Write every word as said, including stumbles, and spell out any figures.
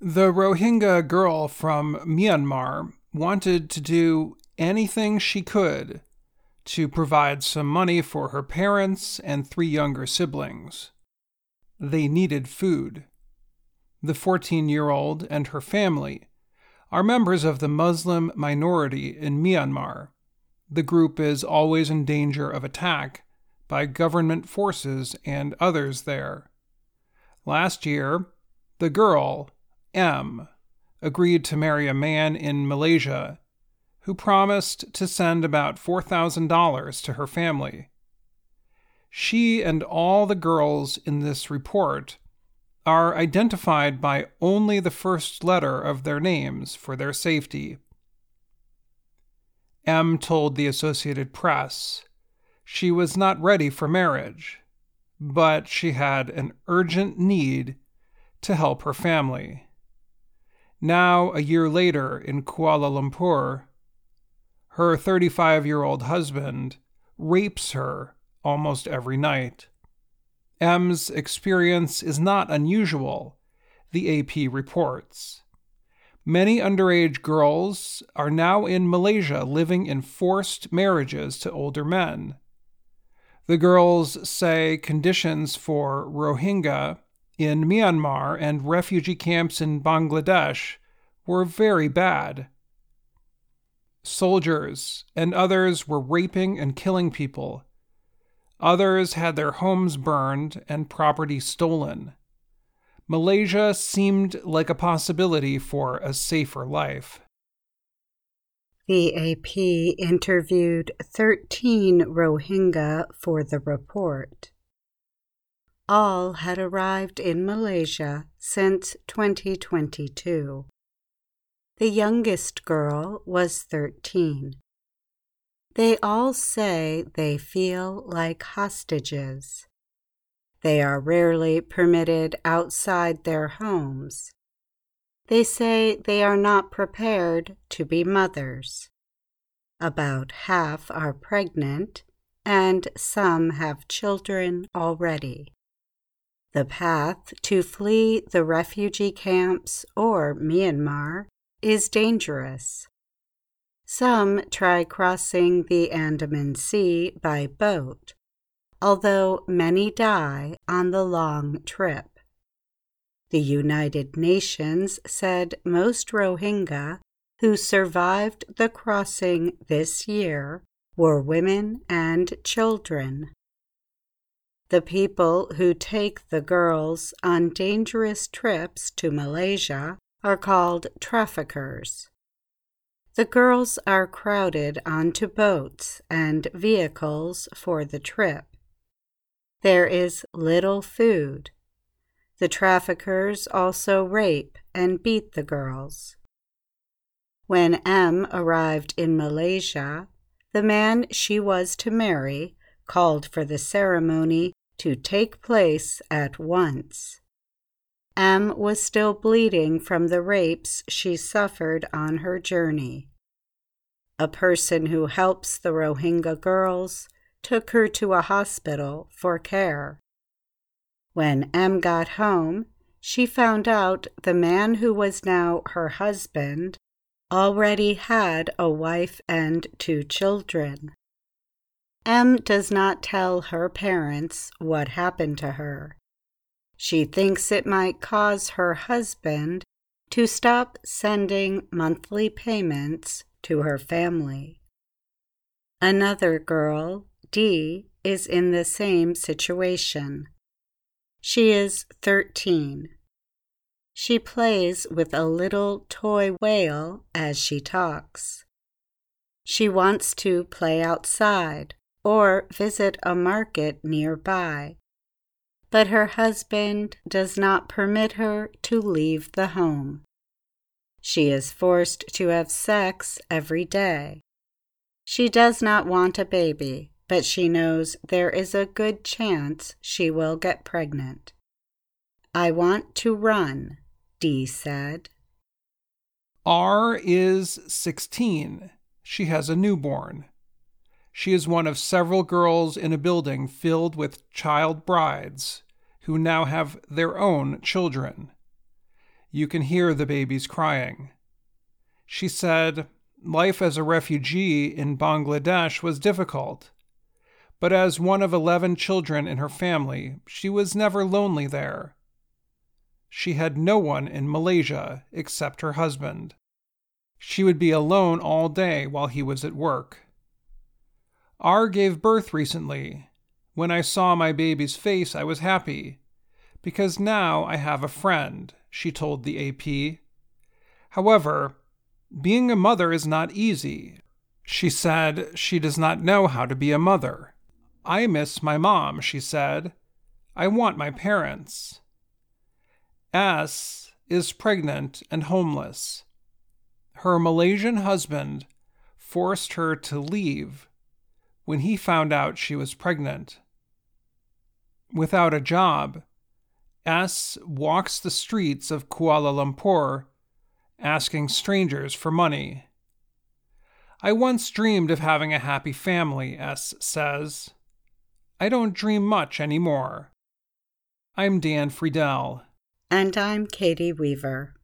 The Rohingya girl from Myanmar wanted to do anything she could to provide some money for her parents and three younger siblings. They needed food. The fourteen-year-old and her family are members of the Muslim minority in Myanmar. The group is always in danger of attack by government forces and others there. Last year, the girl, M, agreed to marry a man in Malaysia who promised to send about four thousand dollars to her family. She and all the girls in this report are identified by only the first letter of their names for their safety. M told the Associated Press she was not ready for marriage, but she had an urgent need to help her family. Now, a year later in Kuala Lumpur, her thirty-five-year-old husband rapes her almost every night. M's experience is not unusual, the A P reports. Many underage girls are now in Malaysia living in forced marriages to older men. The girls say conditions for Rohingya in Myanmar and refugee camps in Bangladesh were very bad. Soldiers and others were raping and killing people. Others had their homes burned and property stolen. Malaysia seemed like a possibility for a safer life. The A P interviewed thirteen Rohingya for the report. All had arrived in Malaysia since twenty twenty-two. The youngest girl was thirteen. They all say they feel like hostages. They are rarely permitted outside their homes. They say they are not prepared to be mothers. About half are pregnant, and some have children already. The path to flee the refugee camps or Myanmar is dangerous. Some try crossing the Andaman Sea by boat, although many die on the long trip. The United Nations said most Rohingya who survived the crossing this year were women and children. The people who take the girls on dangerous trips to Malaysia are called traffickers. The girls are crowded onto boats and vehicles for the trip. There is little food. The traffickers also rape and beat the girls. When M arrived in Malaysia, the man she was to marry called for the ceremony to take place at once. M was still bleeding from the rapes she suffered on her journey. A person who helps the Rohingya girls took her to a hospital for care. When M got home, she found out the man who was now her husband already had a wife and two children. M does not tell her parents what happened to her. She thinks it might cause her husband to stop sending monthly payments to her family. Another girl, D, is in the same situation. She is thirteen. She plays with a little toy whale as she talks. She wants to play outside or visit a market nearby, but her husband does not permit her to leave the home. She is forced to have sex every day. She does not want a baby, but she knows there is a good chance she will get pregnant. I want to run, D said. R is sixteen. She has a newborn. She is one of several girls in a building filled with child brides who now have their own children. You can hear the babies crying. She said life as a refugee in Bangladesh was difficult, but as one of eleven children in her family, she was never lonely there. She had no one in Malaysia except her husband. She would be alone all day while he was at work. R gave birth recently. When I saw my baby's face, I was happy, because now I have a friend, she told the A P. However, being a mother is not easy. She said she does not know how to be a mother. I miss my mom, she said. I want my parents. S is pregnant and homeless. Her Malaysian husband forced her to leave when he found out she was pregnant. Without a job, S walks the streets of Kuala Lumpur asking strangers for money. I once dreamed of having a happy family, S says. I don't dream much anymore. I'm Dan Friedel. And I'm Katie Weaver.